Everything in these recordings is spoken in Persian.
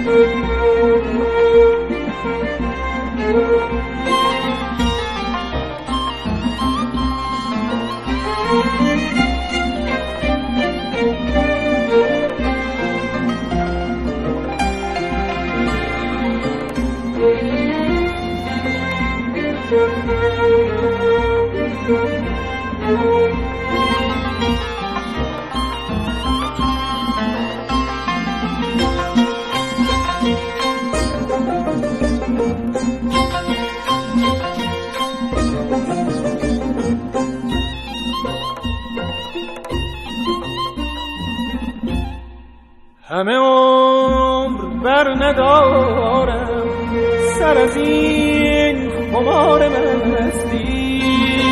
همه عمر بر ندارم سر از این خمار مستی،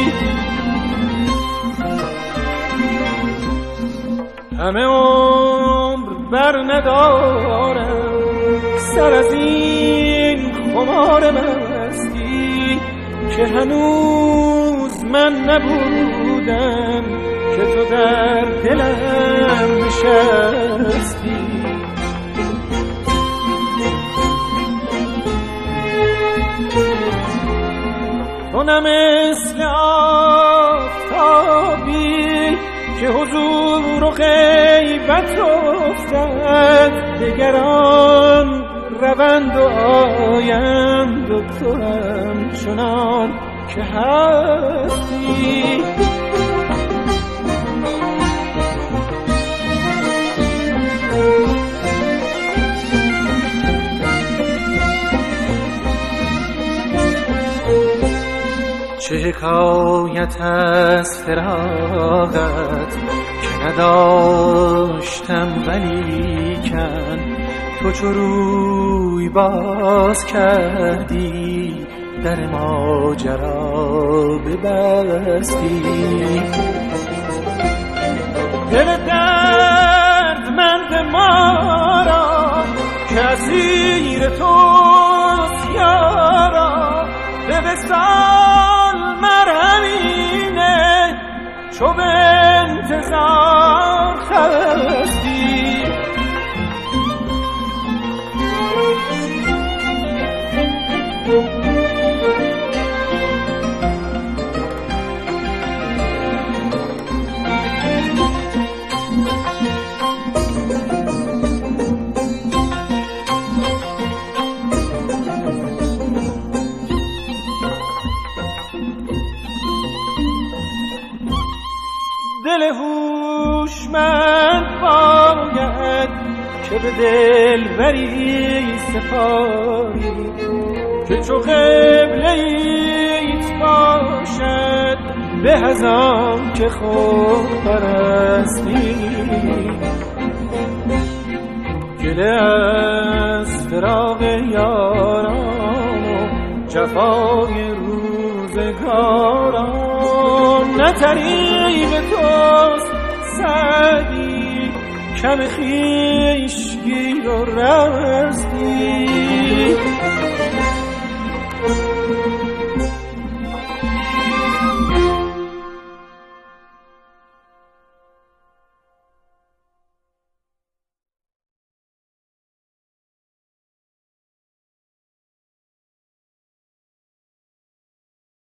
همه عمر بر ندارم سر از این خمار مستی، که هنوز من نبودم که تو در دلم نشستی. تو نه مثل آفتابی که حضور و غیبت افتد، دگران روند و آیند و تو همچنان که هستی. چه حکایت از فراقت که نداشتم ولیکن، تو چو روی باز کردی در ماجرا ببستی. دل دردمند ما را که اسیر توست یارا، به وصال مرهمینه چو به انتظار خستی. دل هوشمند باید که به دلبری سپاری، که چو قبله ایت باشد به از آن که خود پرستی. گله از فراق یاران و جفای روزگاران، نه طریق توست سعدی کم خویش گیر و رستی.